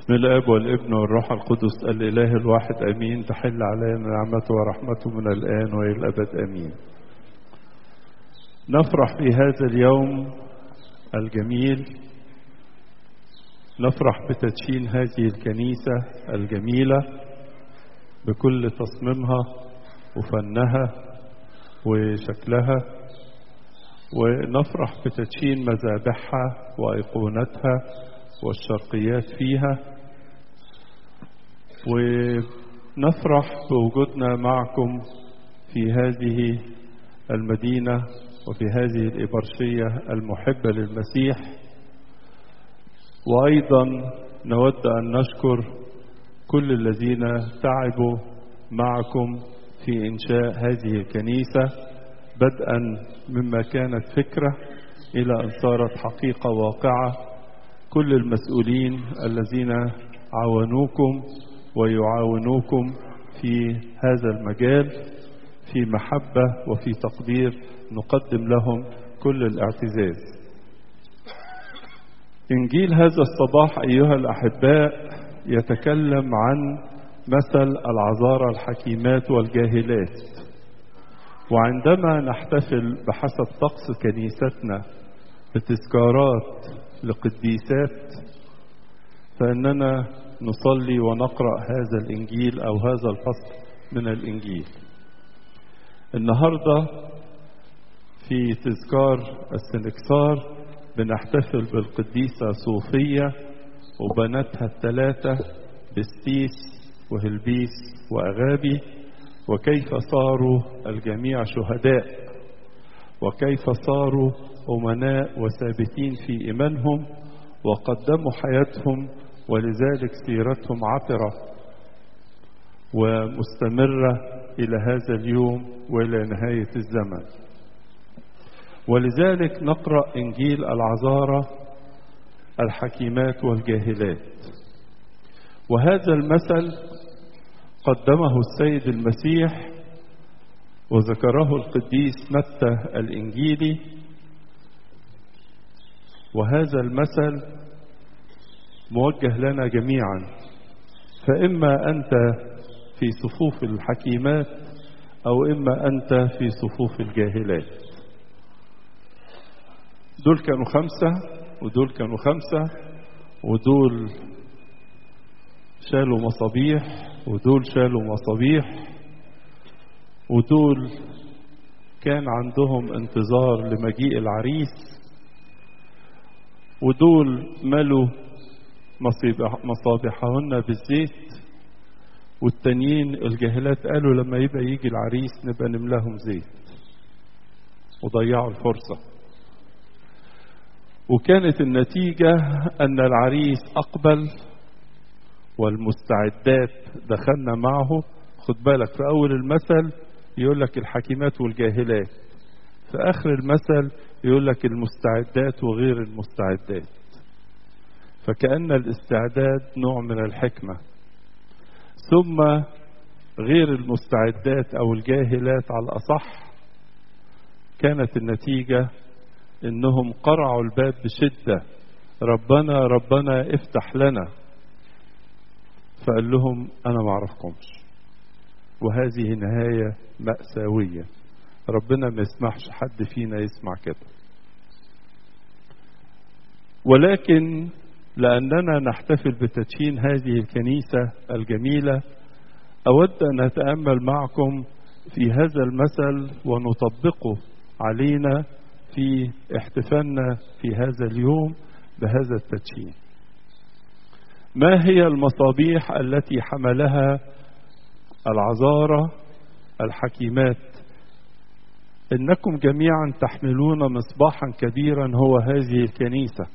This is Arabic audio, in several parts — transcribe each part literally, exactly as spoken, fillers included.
بسم الاب والابن والروح القدس الاله الواحد امين. تحل علينا نعمته ورحمته من الان والى الابد امين. نفرح في هذا اليوم الجميل، نفرح بتدشين هذه الكنيسة الجميلة بكل تصميمها وفنها وشكلها، ونفرح بتدشين مذابحها وأيقونتها والشرقيات فيها، ونفرح بوجودنا معكم في هذه المدينة وفي هذه الإبرشية المحبة للمسيح. وأيضا نود أن نشكر كل الذين تعبوا معكم في إنشاء هذه الكنيسة، بدءا مما كانت فكرة إلى أن صارت حقيقة واقعة. كل المسؤولين الذين عاونوكم ويعاونوكم في هذا المجال في محبة وفي تقدير، نقدم لهم كل الاعتزاز. إنجيل هذا الصباح أيها الأحباء يتكلم عن مثل العذارى الحكيمات والجاهلات. وعندما نحتفل بحسب طقس كنيستنا بتذكارات لقديسات، فإننا نصلي ونقرأ هذا الإنجيل أو هذا الفصل من الإنجيل. النهاردة في تذكار السنكسار بنحتفل بالقديسة صوفية وبناتها الثلاثة بستيس وهلبيس وأغابي، وكيف صاروا الجميع شهداء، وكيف صاروا أمناء وثابتين في إيمانهم وقدموا حياتهم، ولذلك سيرتهم عطرة ومستمرة إلى هذا اليوم وإلى نهاية الزمن. ولذلك نقرأ إنجيل العذارى الحكيمات والجاهلات. وهذا المثل قدمه السيد المسيح وذكره القديس متى الإنجيلي، وهذا المثل موجه لنا جميعا، فإما أنت في صفوف الحكيمات أو إما أنت في صفوف الجاهلات. دول كانوا خمسة ودول كانوا خمسة، ودول شالوا مصابيح ودول شالوا مصابيح، ودول كان عندهم انتظار لمجيء العريس، ودول ملوا مصابيحهن بالزيت، والتانيين الجاهلات قالوا لما يبقى يجي العريس نبقى نملاهم زيت، وضيعوا الفرصة. وكانت النتيجة أن العريس أقبل والمستعدات دخلنا معه. خد بالك، في أول المثل يقول لك الحكيمات والجاهلات، في آخر المثل يقول لك المستعدات وغير المستعدات. فكأن الاستعداد نوع من الحكمة، ثم غير المستعدات أو الجاهلات على الأصح كانت النتيجة إنهم قرعوا الباب بشدة: ربنا ربنا افتح لنا. فقال لهم أنا ما أعرفكمش. وهذه نهاية مأساوية، ربنا ما يسمحش حد فينا يسمع كده. ولكن لأننا نحتفل بتدشين هذه الكنيسة الجميلة، أود أن أتأمل معكم في هذا المثل ونطبقه علينا في احتفالنا في هذا اليوم بهذا التدشين. ما هي المصابيح التي حملها العذارى الحكيمات؟ إنكم جميعا تحملون مصباحا كبيرا هو هذه الكنيسة.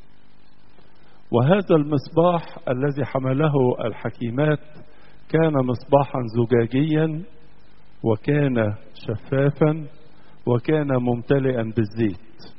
وهذا المصباح الذي حمله الحكيمات كان مصباحا زجاجيا، وكان شفافا، وكان ممتلئا بالزيت.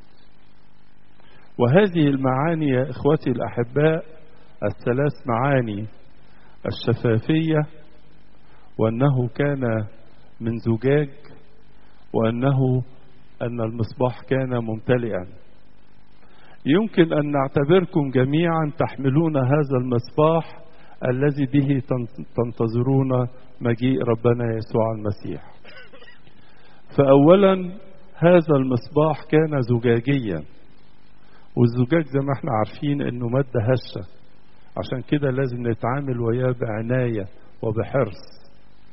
وهذه المعاني يا إخوتي الأحباء الثلاث معاني: الشفافية، وأنه كان من زجاج، وأنه أن المصباح كان ممتلئا. يمكن أن نعتبركم جميعا تحملون هذا المصباح الذي به تنتظرون مجيء ربنا يسوع المسيح. فأولا هذا المصباح كان زجاجيا، والزجاج زي ما احنا عارفين انه مادة هشة، عشان كده لازم نتعامل وياه بعناية وبحرص.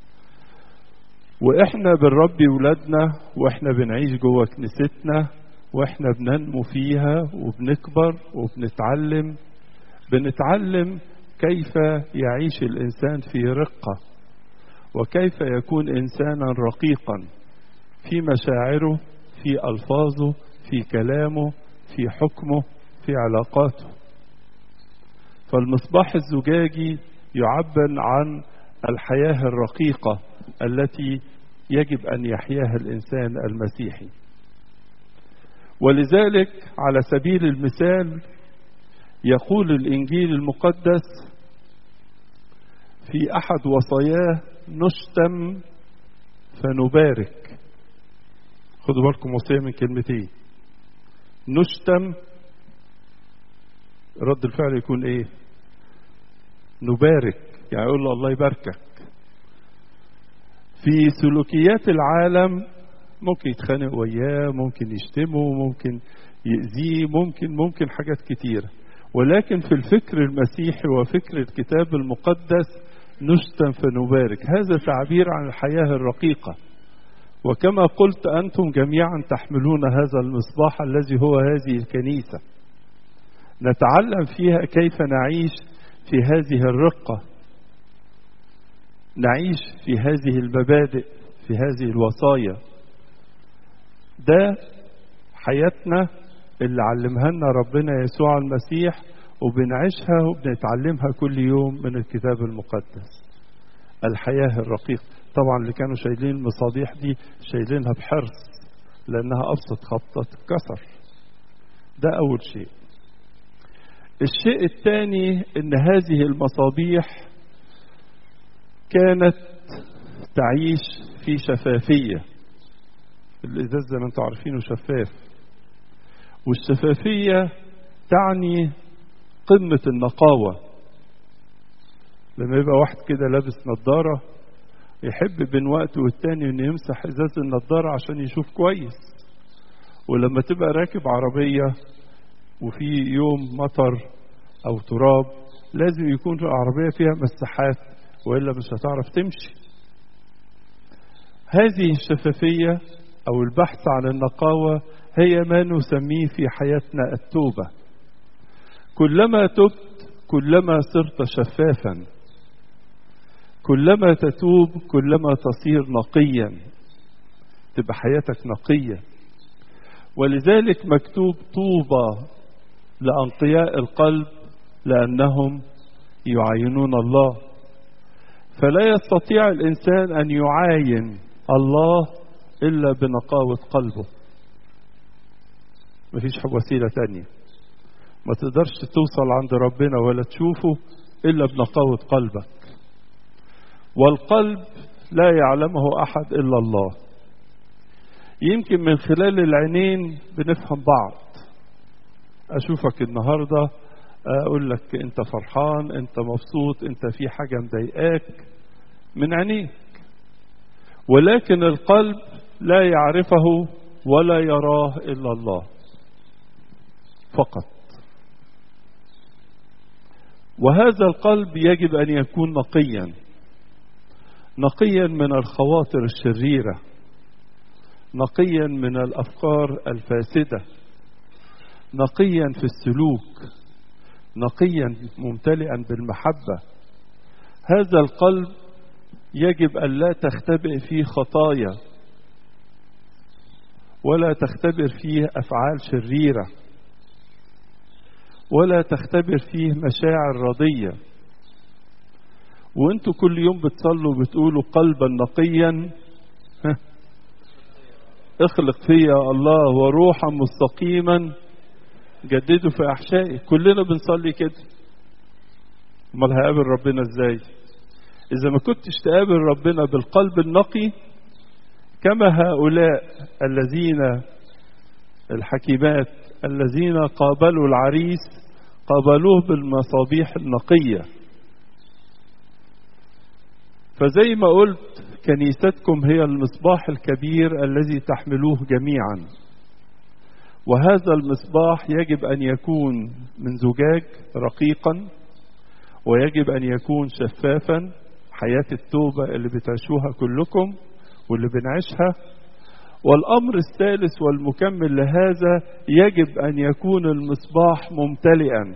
واحنا بنربي ولادنا واحنا بنعيش جوه كنيستنا واحنا بننمو فيها وبنكبر وبنتعلم بنتعلم كيف يعيش الإنسان في رقة، وكيف يكون إنسانا رقيقا في مشاعره، في ألفاظه، في كلامه، في حكمه، في علاقاته. فالمصباح الزجاجي يعبر عن الحياة الرقيقة التي يجب أن يحياها الإنسان المسيحي. ولذلك على سبيل المثال يقول الإنجيل المقدس في أحد وصاياه: نشتم فنبارك. خدوا بالكم وصية من كلمتين، نشتم رد الفعل يكون ايه؟ نبارك، يعني يقول له الله يباركك. في سلوكيات العالم ممكن يتخانق وياه، ممكن يشتمه، ممكن يأذيه، ممكن ممكن حاجات كتيرة. ولكن في الفكر المسيحي وفكر الكتاب المقدس نشتم فنبارك، هذا تعبير عن الحياة الرقيقة. وكما قلت أنتم جميعا تحملون هذا المصباح الذي هو هذه الكنيسة، نتعلم فيها كيف نعيش في هذه الرقة، نعيش في هذه المبادئ، في هذه الوصايا. ده حياتنا اللي علمها لنا ربنا يسوع المسيح، وبنعيشها وبنتعلمها كل يوم من الكتاب المقدس. الحياة الرقيقة. طبعا اللي كانوا شايلين المصابيح دي شايلينها بحرص، لأنها أبسط خبطة تتكسر. ده أول شيء. الشيء الثاني إن هذه المصابيح كانت تعيش في شفافية. الإزاز زي ما انتم عارفينه شفاف، والشفافية تعني قمة النقاوة. لما يبقى واحد كده لابس نظارة يحب بين وقت والتاني انه يمسح ازاز النظارة عشان يشوف كويس. ولما تبقى راكب عربية وفي يوم مطر او تراب لازم يكون العربية فيها مساحات، وإلا مش هتعرف تمشي. هذه الشفافية او البحث عن النقاوة هي ما نسميه في حياتنا التوبة. كلما تبت كلما صرت شفافا، كلما تتوب كلما تصير نقيا، تبقى حياتك نقية. ولذلك مكتوب: طوبى لأنقياء القلب لأنهم يعاينون الله. فلا يستطيع الإنسان أن يعاين الله إلا بنقاوة قلبه، مفيش وسيلة تانية. ما تقدرش توصل عند ربنا ولا تشوفه إلا بنقاوة قلبك. والقلب لا يعلمه أحد إلا الله. يمكن من خلال العينين بنفهم بعض. أشوفك النهاردة أقول لك أنت فرحان، أنت مبسوط، أنت في حاجة مضايقاك من عينيك. ولكن القلب لا يعرفه ولا يراه إلا الله فقط. وهذا القلب يجب أن يكون نقيا، نقيا من الخواطر الشريرة، نقيا من الأفكار الفاسدة، نقيا في السلوك، نقيا ممتلئا بالمحبة. هذا القلب يجب أن لا تختبئ فيه خطايا ولا تختبر فيه أفعال شريرة ولا تختبر فيه مشاعر رضية. وانتوا كل يوم بتصلوا بتقولوا قلبا نقيا اخلق فيا الله وروحا مستقيما جددوا في احشائي. كلنا بنصلي كده. امال هقابل ربنا ازاي اذا ما كنتش تقابل ربنا بالقلب النقي كما هؤلاء الذين الحكيمات الذين قابلوا العريس قابلوه بالمصابيح النقية. فزي ما قلت كنيستكم هي المصباح الكبير الذي تحملوه جميعا، وهذا المصباح يجب أن يكون من زجاج رقيقا، ويجب أن يكون شفافا، حياة التوبة اللي بتعيشوها كلكم واللي بنعيشها. والأمر الثالث والمكمل لهذا، يجب أن يكون المصباح ممتلئا.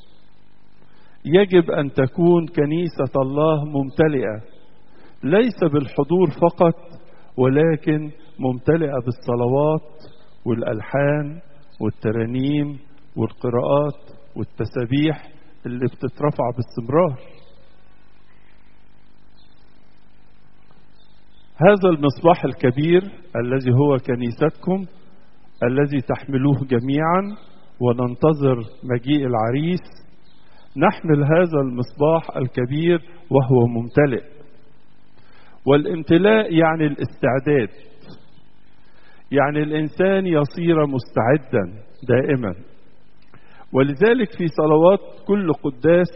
يجب أن تكون كنيسة الله ممتلئة، ليس بالحضور فقط، ولكن ممتلئة بالصلوات والألحان والترانيم والقراءات والتسابيح اللي بتترفع باستمرار. هذا المصباح الكبير الذي هو كنيستكم الذي تحملوه جميعا وننتظر مجيء العريس، نحمل هذا المصباح الكبير وهو ممتلئ. والامتلاء يعني الاستعداد، يعني الإنسان يصير مستعدا دائما. ولذلك في صلوات كل قداس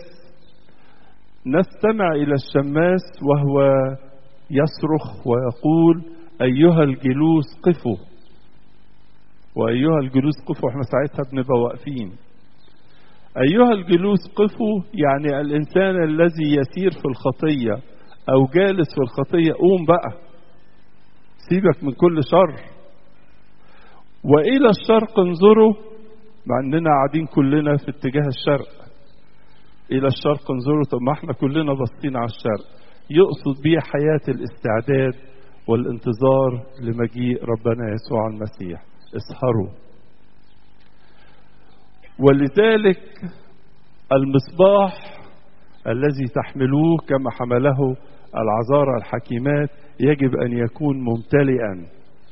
نستمع إلى الشماس وهو يصرخ ويقول أيها الجلوس قفوا، وأيها الجلوس قفوا، احنا ساعتها بنبقى واقفين. أيها الجلوس قفوا يعني الإنسان الذي يسير في الخطية أو جالس في الخطية، قوم بقى، سيبك من كل شر، وإلى الشرق انظروا، مع أننا قاعدين كلنا في اتجاه الشرق. إلى الشرق انظروا، طب ما احنا كلنا باصين على الشرق. يقصد بيه حياة الاستعداد والانتظار لمجيء ربنا يسوع المسيح. اسهروا. ولذلك المصباح الذي تحملوه كما حمله العذارى الحكيمات يجب أن يكون ممتلئا،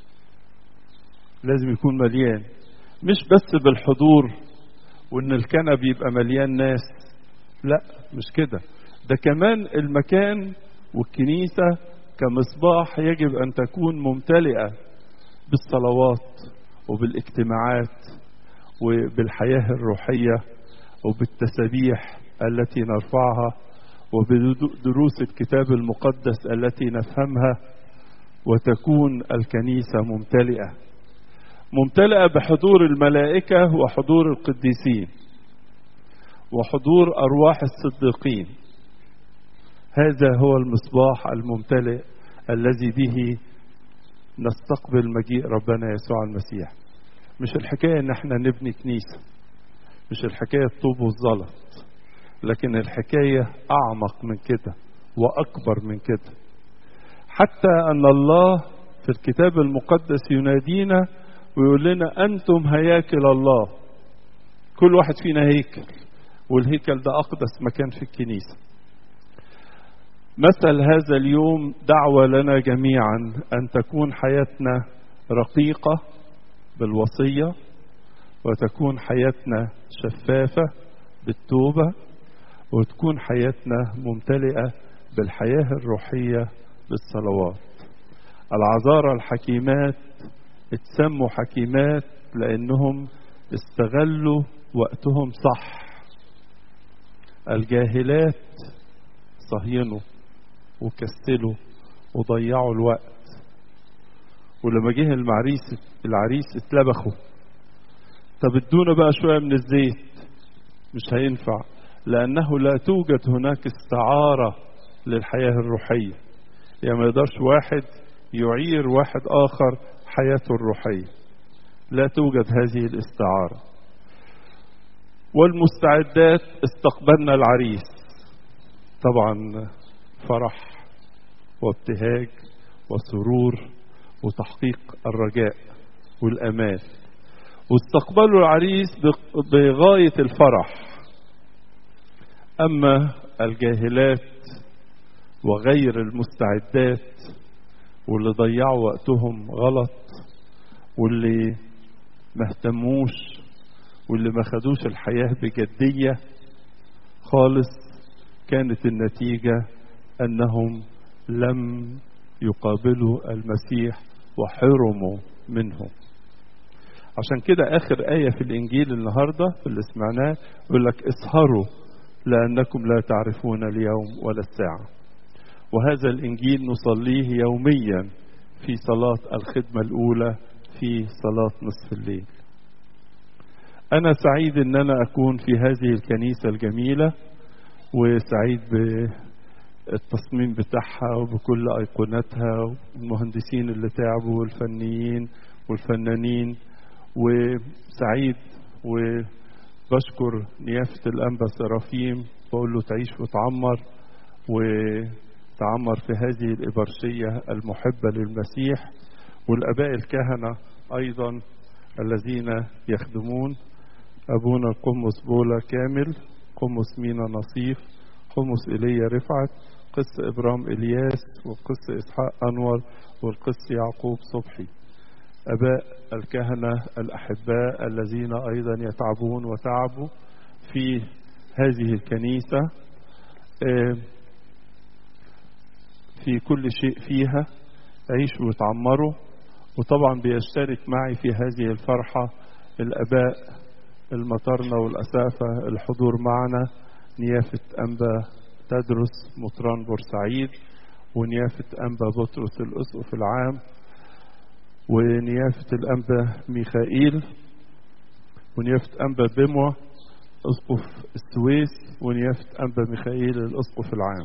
لازم يكون مليان، مش بس بالحضور وإن الكنب يبقى مليان ناس، لا مش كده، ده كمان المكان والكنيسة كمصباح يجب أن تكون ممتلئة بالصلوات وبالاجتماعات وبالحياة الروحية وبالتسابيح التي نرفعها وبدروس الكتاب المقدس التي نفهمها، وتكون الكنيسة ممتلئة ممتلئة بحضور الملائكة وحضور القديسين وحضور أرواح الصديقين. هذا هو المصباح الممتلئ الذي به نستقبل مجيء ربنا يسوع المسيح. مش الحكاية ان احنا نبني كنيسة، مش الحكاية الطوب والزلط، لكن الحكاية اعمق من كده واكبر من كده. حتى ان الله في الكتاب المقدس ينادينا ويقول لنا انتم هياكل الله، كل واحد فينا هيكل، والهيكل ده اقدس مكان في الكنيسة. مثل هذا اليوم دعوة لنا جميعا أن تكون حياتنا رقيقة بالوصية، وتكون حياتنا شفافة بالتوبة، وتكون حياتنا ممتلئة بالحياة الروحية بالصلوات. العذارى الحكيمات اتسموا حكيمات لأنهم استغلوا وقتهم صح. الجاهلات صهينوا وكسلوا وضيعوا الوقت، ولما جه المعريس العريس اتلبخوا. طب ادونا بقى شوية من الزيت، مش هينفع، لأنه لا توجد هناك استعارة للحياة الروحية. يعني ما يقدرش واحد يعير واحد آخر حياته الروحية، لا توجد هذه الاستعارة. والمستعدات استقبلنا العريس، طبعا فرح وابتهاج وسرور وتحقيق الرجاء والأمال، واستقبلوا العريس بغاية الفرح. أما الجاهلات وغير المستعدات واللي ضيعوا وقتهم غلط واللي ما اهتموش واللي ما خدوش الحياة بجدية خالص، كانت النتيجة أنهم لم يقابلوا المسيح وحرموا منه. عشان كده آخر آية في الإنجيل النهاردة اللي سمعناه يقول لك اسهروا لأنكم لا تعرفون اليوم ولا الساعة. وهذا الإنجيل نصليه يوميا في صلاة الخدمة الأولى في صلاة نصف الليل. أنا سعيد أن أنا أكون في هذه الكنيسة الجميلة، وسعيد بالتصميم بتاعها وبكل أيقونتها والمهندسين اللي تعبوا والفنيين والفنانين، وسعيد وبشكر نيافة الأنبا سرافيم بقول له تعيش وتعمر وتعمر في هذه الإبرشية المحبة للمسيح، والآباء الكهنة أيضا الذين يخدمون، أبونا القمص بولا كامل، قمص مينا نصيف، قمص إيليا رفعت، قس إبرام إلياس، والقس إسحاق أنور، والقس يعقوب صبحي، أباء الكهنة الأحباء الذين أيضا يتعبون وتعبوا في هذه الكنيسة في كل شيء فيها، عيشوا وتعمروا. وطبعا بيشترك معي في هذه الفرحة الأباء المطرنة والأسافة الحضور معنا، نيافة أنبا تدرس مطران بورسعيد، ونيافة أنبا بطرس الأسقف العام، ونيافة الأنبا ميخائيل، ونيافة أنبا بموة أسقف السويس، ونيافة أنبا ميخائيل الأسقف العام،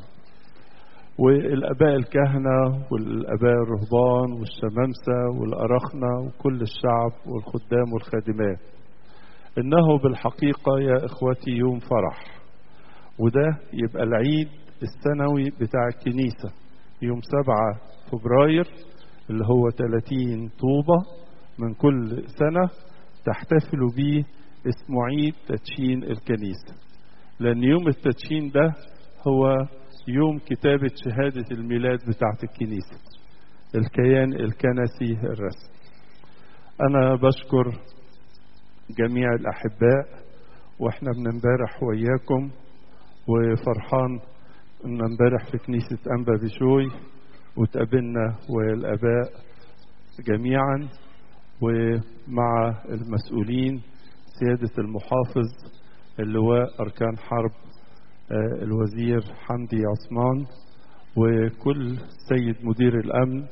والآباء الكهنة والآباء الرهبان والشمامسة والأرخنة وكل الشعب والخدام والخادمات. إنه بالحقيقة يا إخوتي يوم فرح، وده يبقى العيد السنوي بتاع الكنيسة يوم سبعة فبراير اللي هو ثلاثين طوبة من كل سنة تحتفلوا بيه، اسمه عيد تدشين الكنيسة، لأن يوم التدشين ده هو يوم كتابة شهادة الميلاد بتاعت الكنيسة، الكيان الكنسي الرسمي. أنا بشكر جميع الأحباء، وإحنا من امبارح وإياكم، وفرحان إن امبارح في كنيسة أنبا بشوي وتقابلنا والآباء جميعا ومع المسؤولين، سيادة المحافظ اللواء أركان حرب الوزير حمدي عثمان، وكل سيد مدير الأمن،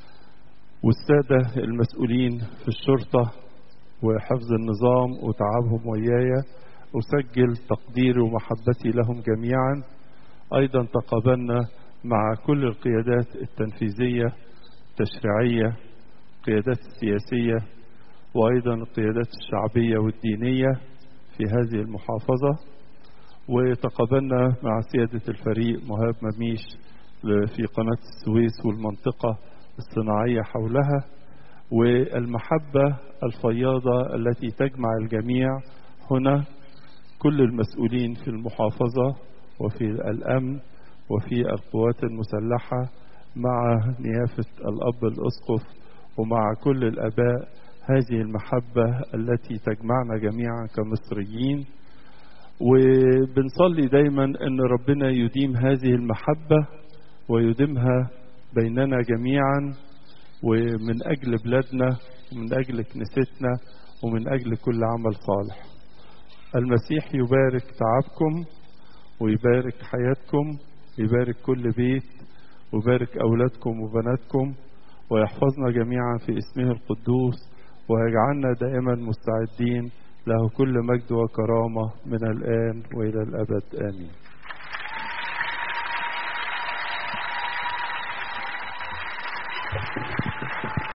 والسادة المسؤولين في الشرطة وحفظ النظام وتعبهم ويايا. أسجل تقديري ومحبتي لهم جميعا. أيضا تقابلنا مع كل القيادات التنفيذية التشريعية، القيادات السياسية، وأيضا القيادات الشعبية والدينية في هذه المحافظة. وتقابلنا مع سيادة الفريق مهاب مميش في قناة السويس والمنطقة الصناعية حولها، والمحبة الفياضة التي تجمع الجميع هنا، كل المسؤولين في المحافظة وفي الأمن وفي القوات المسلحة مع نيافة الأب الأسقف ومع كل الآباء، هذه المحبة التي تجمعنا جميعا كمصريين. وبنصلي دايما أن ربنا يديم هذه المحبة ويديمها بيننا جميعا، ومن أجل بلادنا ومن أجل كنيستنا ومن أجل كل عمل صالح. المسيح يبارك تعبكم ويبارك حياتكم، يبارك كل بيت، ويبارك أولادكم وبناتكم، ويحفظنا جميعا في اسمه القدوس، ويجعلنا دائما مستعدين له كل مجد وكرامة من الآن وإلى الأبد آمين.